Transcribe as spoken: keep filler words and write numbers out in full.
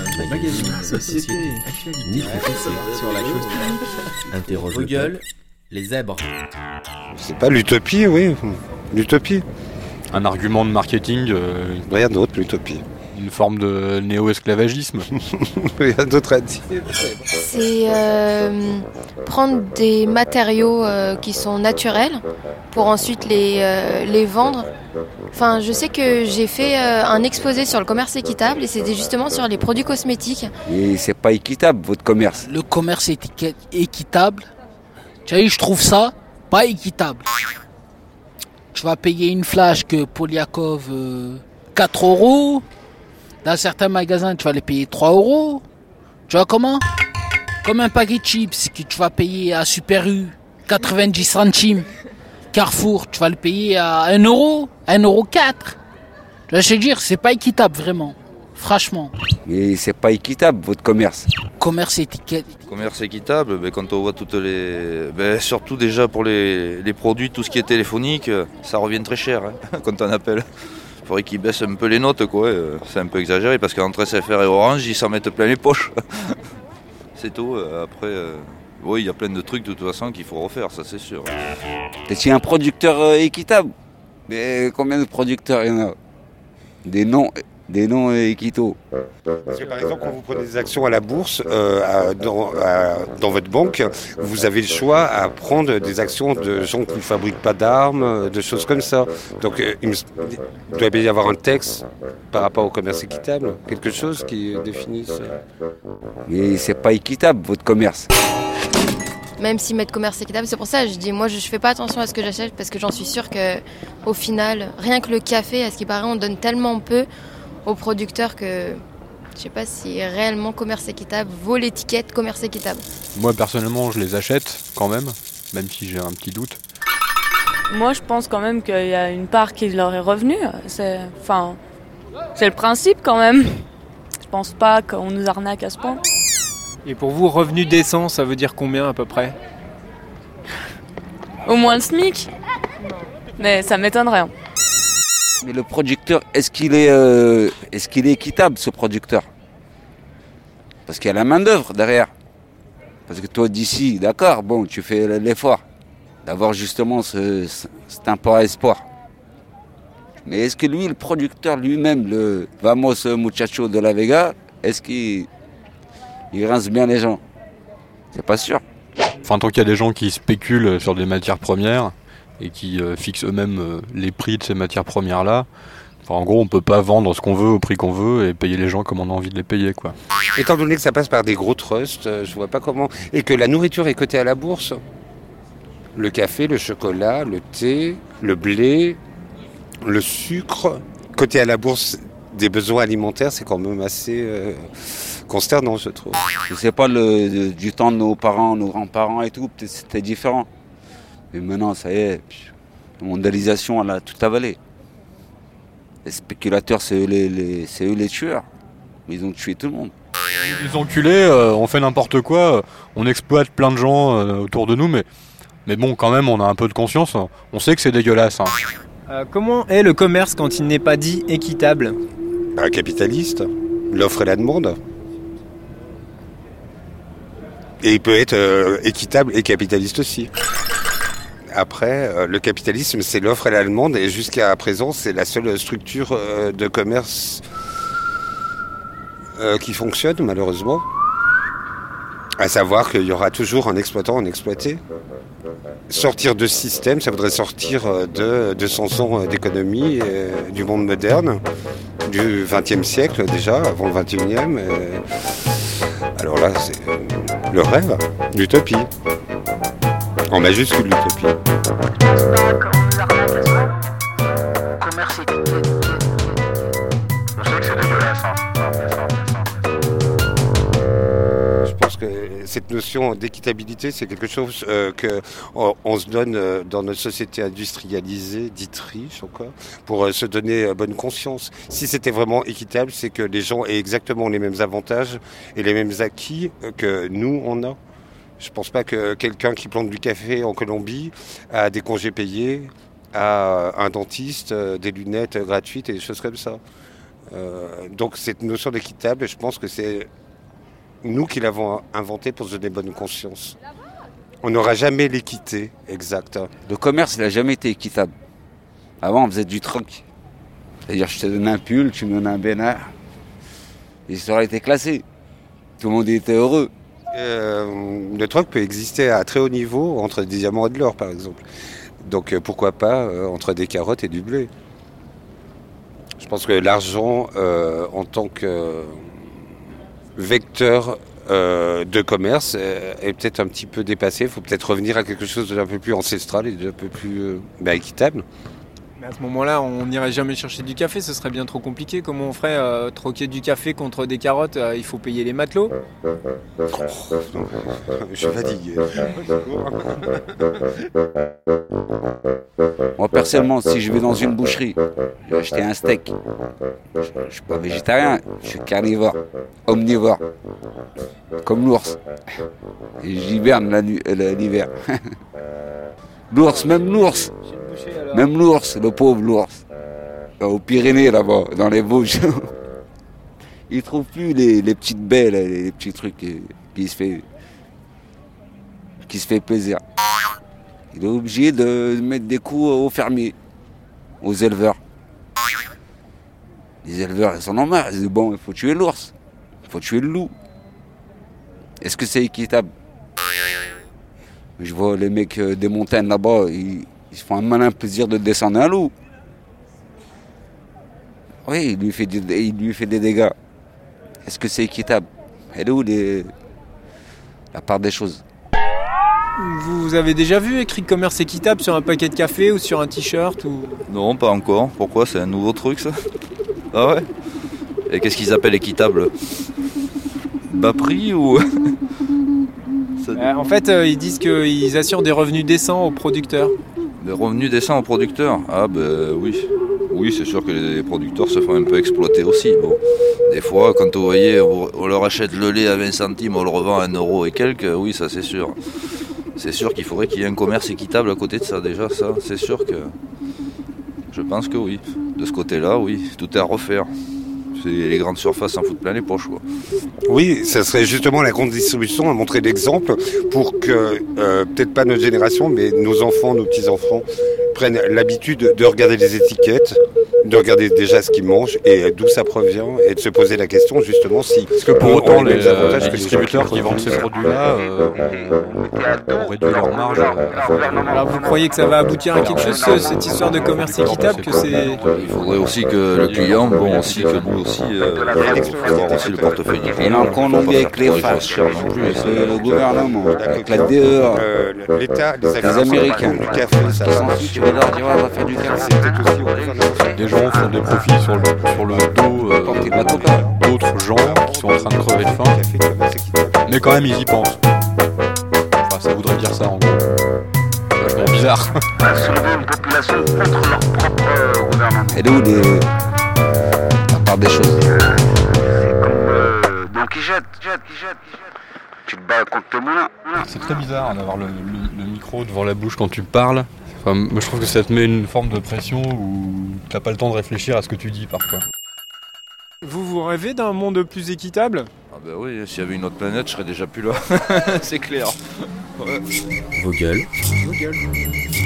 Magazine, société, actualité, Nick Fossé sur la chose publique, interroge le Google, les zèbres. C'est pas l'utopie, oui. L'utopie. Un argument de marketing, euh, Rien d'autre, l'utopie. une forme de néo-esclavagisme. Rien d'autre à dire. C'est euh, prendre des matériaux euh, qui sont naturels pour ensuite les, euh, les vendre. Enfin, je sais que j'ai fait euh, un exposé sur le commerce équitable et c'était justement sur les produits cosmétiques. Et c'est pas équitable, votre commerce. Le commerce étiquette équitable, tu vois, je trouve ça pas équitable. Tu vas payer une flash que Polyakov euh, quatre euros. Dans certains magasins, tu vas les payer trois euros. Tu vois comment? Comme un paquet de chips que tu vas payer à Super U quatre-vingt-dix centimes. Carrefour, tu vas le payer à un euro, un euro quatre. Tu vois, je veux dire, c'est pas équitable vraiment. Franchement. Et c'est pas équitable, votre commerce. Commerce étiquette. Commerce équitable, ben, quand on voit toutes les... Ben, surtout déjà pour les, les produits, tout ce qui est téléphonique, ça revient très cher hein, quand on appelle. Il faudrait qu'ils baissent un peu les notes, quoi. C'est un peu exagéré parce qu'entre S F R et Orange, ils s'en mettent plein les poches. C'est tout. Après, euh... oui, il y a plein de trucs de toute façon qu'il faut refaire, ça c'est sûr. Et c'est un producteur euh, équitable. Mais combien de producteurs il y en a? Des noms, des noms équitaux. Parce que par exemple, quand vous prenez des actions à la bourse, euh, à- dans, à- dans votre banque, vous avez le choix à prendre des actions de gens qui ne fabriquent pas d'armes, de choses comme ça. Donc euh, il, me, il doit bien y avoir un texte par rapport au commerce équitable, quelque chose qui définisse. Et c'est pas équitable, votre commerce. Même s'ils mettent commerce équitable, c'est pour ça que je dis, moi je fais pas attention à ce que j'achète parce que j'en suis sûre que au final, rien que le café, à ce qui paraît, on donne tellement peu aux producteurs que je sais pas si réellement commerce équitable vaut l'étiquette commerce équitable. Moi personnellement je les achète quand même, même si j'ai un petit doute. Moi, je pense quand même qu'il y a une part qui leur est revenue. C'est, enfin, c'est le principe quand même. Je pense pas qu'on nous arnaque à ce point. Et pour vous, revenu décent, ça veut dire combien à peu près? Au moins le SMIC. Mais ça m'étonnerait. hein. Mais le producteur, est-ce qu'il est, euh, est-ce qu'il est équitable, ce producteur? Parce qu'il y a la main-d'œuvre derrière. Parce que toi, d'ici, d'accord, bon, tu fais l'effort d'avoir justement ce, ce- cet import-export. Mais est-ce que lui, le producteur lui-même, le Vamos Muchacho de la Vega, est-ce qu'il il rince bien les gens? C'est pas sûr. Enfin, tant qu'il y a des gens qui spéculent sur des matières premières et qui euh, fixent eux-mêmes euh, les prix de ces matières premières-là, enfin, en gros, on peut pas vendre ce qu'on veut au prix qu'on veut et payer les gens comme on a envie de les payer, quoi. Étant donné que ça passe par des gros trusts, euh, je vois pas comment. Et que la nourriture est cotée à la bourse. Le café, le chocolat, le thé, le blé, le sucre, coté à la bourse des besoins alimentaires, c'est quand même assez euh, consternant, je trouve. Je sais pas, le, de- du temps de nos parents, nos grands-parents et tout, peut-être c'était différent. Mais maintenant, ça y est, pff, la mondialisation, elle a tout avalé. Les spéculateurs, c'est eux les, les- c'est eux les tueurs. Ils ont tué tout le monde. Les enculés, euh, on fait n'importe quoi, euh, on exploite plein de gens euh, autour de nous, mais, mais bon, quand même, on a un peu de conscience, on sait que c'est dégueulasse. Hein. Euh, comment est le commerce quand il n'est pas dit équitable? Un capitaliste, l'offre et la demande. Et il peut être euh, équitable et capitaliste aussi. Après, euh, le capitalisme, c'est l'offre et la demande, et jusqu'à présent, c'est la seule structure euh, de commerce euh, qui fonctionne, malheureusement. À savoir qu'il y aura toujours un exploitant, un exploité. Sortir de ce système, ça voudrait sortir euh, de deux cents ans d'économie euh, du monde moderne, du vingtième siècle déjà, avant le vingt et unième. euh. Alors là, c'est euh, le rêve, l'utopie. En majuscule, l'utopie. Commerce étiquette. Je sais que c'est dégueulasse. Je pense que cette notion d'équitabilité, c'est quelque chose euh, que on, on se donne euh, dans notre société industrialisée, dite riche encore, pour euh, se donner euh, bonne conscience. Si c'était vraiment équitable, c'est que les gens aient exactement les mêmes avantages et les mêmes acquis euh, que nous, on a. Je pense pas que quelqu'un qui plante du café en Colombie a des congés payés, a un dentiste, euh, des lunettes gratuites et des choses comme ça. Euh, donc cette notion d'équitable, je pense que c'est nous qui l'avons inventée pour se donner bonne conscience. On n'aura jamais l'équité exacte. Le commerce, il n'a jamais été équitable. Avant, on faisait du troc. C'est-à-dire, je te donne un pull, tu me donnes un bénard. Et ça aurait été classé. Tout le monde était heureux. Euh, le troc peut exister à très haut niveau entre des diamants et de l'or, par exemple. Donc euh, pourquoi pas euh, entre des carottes et du blé. Je pense que l'argent, euh, en tant que euh, vecteur euh, de commerce, euh, est peut-être un petit peu dépassé. Il faut peut-être revenir à quelque chose d'un peu plus ancestral et d'un peu plus euh, bah, équitable. Mais à ce moment-là, on n'irait jamais chercher du café, ce serait bien trop compliqué. Comment on ferait euh, troquer du café contre des carottes euh, il faut payer les matelots. Oh, je suis fatigué. Moi, personnellement, si je vais dans une boucherie, je vais acheter un steak. Je ne suis pas végétarien, je suis carnivore, omnivore, comme l'ours. Et j'hiberne la nu- euh, l'hiver. L'ours, même l'ours, même l'ours, le pauvre l'ours, aux Pyrénées là-bas, dans les Vosges. Il trouve plus les, les petites baies, là, les petits trucs qui, qui se fait, qui se fait plaisir. Il est obligé de mettre des coups aux fermiers, aux éleveurs. Les éleveurs, ils en ont marre. Ils disent bon, il faut tuer l'ours, il faut tuer le loup. Est-ce que c'est équitable? Je vois les mecs des montagnes là-bas, ils, ils se font un malin plaisir de descendre un loup. Oui, il lui fait, du, il lui fait des dégâts. Est-ce que c'est équitable? Elle est où les... la part des choses? Vous avez déjà vu écrit commerce équitable sur un paquet de café ou sur un t-shirt ou... Non, pas encore. Pourquoi? C'est un nouveau truc, ça? Ah ouais? Et qu'est-ce qu'ils appellent équitable? Bas prix ou... Ça... Euh, en fait, euh, ils disent qu'ils assurent des revenus décents aux producteurs. Des revenus décents aux producteurs? Ah ben oui. Oui, c'est sûr que les producteurs se font un peu exploiter aussi. Bon, des fois, quand vous voyez, on leur achète le lait à vingt centimes, on le revend à un euro et quelques, oui, ça c'est sûr. C'est sûr qu'il faudrait qu'il y ait un commerce équitable à côté de ça, déjà, ça, c'est sûr que... Je pense que oui. De ce côté-là, oui, tout est à refaire. C'est les grandes surfaces en foutent plein les poches, quoi. Oui, ça serait justement la grande distribution à montrer l'exemple pour que, euh, peut-être pas notre génération, mais nos enfants, nos petits-enfants prennent l'habitude de regarder les étiquettes, de regarder déjà ce qu'ils mangent et d'où ça provient et de se poser la question justement si... Parce que pour euh, autant, on a les, mêmes avantages les que les distributeurs gens qui vendent ces produits-là euh, ont, ont réduit leur marge. Alors vous croyez que ça va aboutir à quelque chose, cette histoire de commerce équitable, que c'est... Il faudrait aussi que le client, bon, aussi, que nous aussi, euh, faut voir aussi le portefeuille du Et client. là, qu'on oublie avec les femmes, avec le gouvernement, avec la D E A, Euh, l'État, les, les Américains, du café, ça qui va. s'en foutent, tu vas leur dire ouais, on va faire du café. C'est peut-être aussi au gouvernement. Des gens font des profits sur le, sur le dos euh, Porter la coca. d'autres gens qui sont en train de crever de faim, Café, commerce équitable. mais quand même ils y pensent. Enfin, ça voudrait dire ça en gros. C'est vachement bizarre. Elle est où les... la part des choses? Donc il jette, jette, il jette, il jette. Tu te bats contre le moulin. C'est très bizarre d'avoir le, le- le micro devant la bouche quand tu parles. Enfin, moi je trouve que ça te met une forme de pression où t'as pas le temps de réfléchir à ce que tu dis parfois. Vous vous rêvez d'un monde plus équitable? Ah ben oui, s'il y avait une autre planète, je serais déjà plus là. C'est clair. Ouais. Vos gueules. Vos gueules.